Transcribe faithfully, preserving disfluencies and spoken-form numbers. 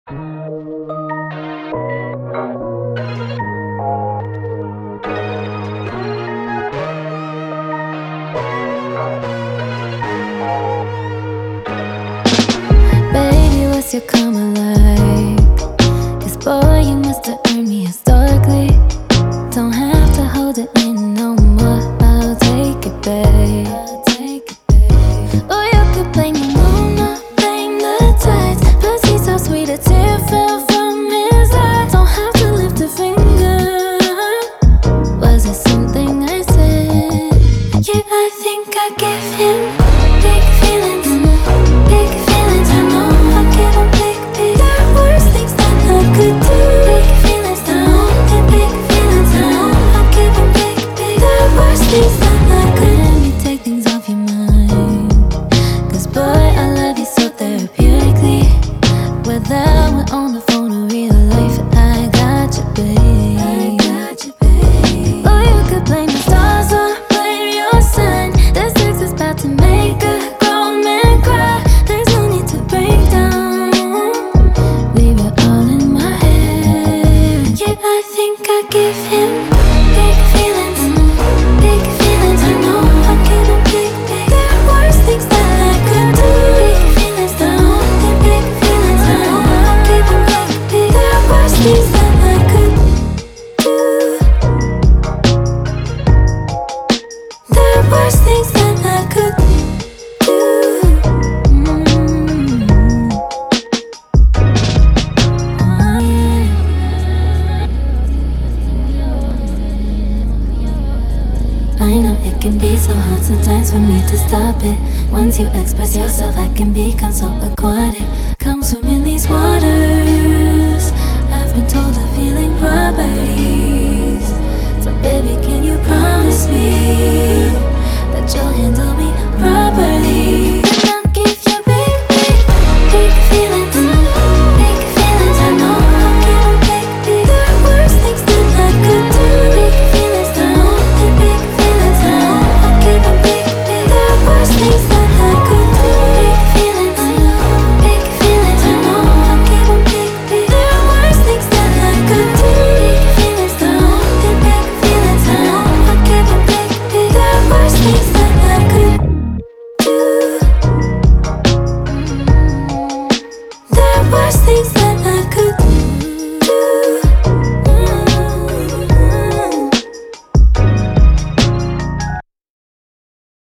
Baby, what's your karma like? 'Cause boy, you must have earned me historically. Don't have to hold it in no more, I'll take it, babe. Or you could blame the moon or blame the tides. Pussy so sweet, a tear fell from his eye. Don't have to lift a finger. Was it something I said? Yeah, I think I give him big feelings, big feelings. I know I give him big, big. There are worse things that I could do. Big feelings, I know, and big feelings. I know I give him big, big. There are worse things that I could. Let me take things off your mind, 'cause boy, I love you so therapeutically. Whether we're on the phone or real life, I got you, babe. I got you, babe. Or you could blame the stars or blame your sun. This sex is about to make a grown man cry. There's no need to break down. Leave it all in my head. Yeah, I think I give him big feelings, big feelings. I know I give him big, big. There are worse things that I could do. Big feelings, I know, and big feelings. I know I give him big, big. There are worse things that I could do. There are worse things that I could do. Mm. Oh, yeah. I know it can be so hard sometimes for me to stop it. Once you express yourself, I can become so aquatic. Come swim in these waters.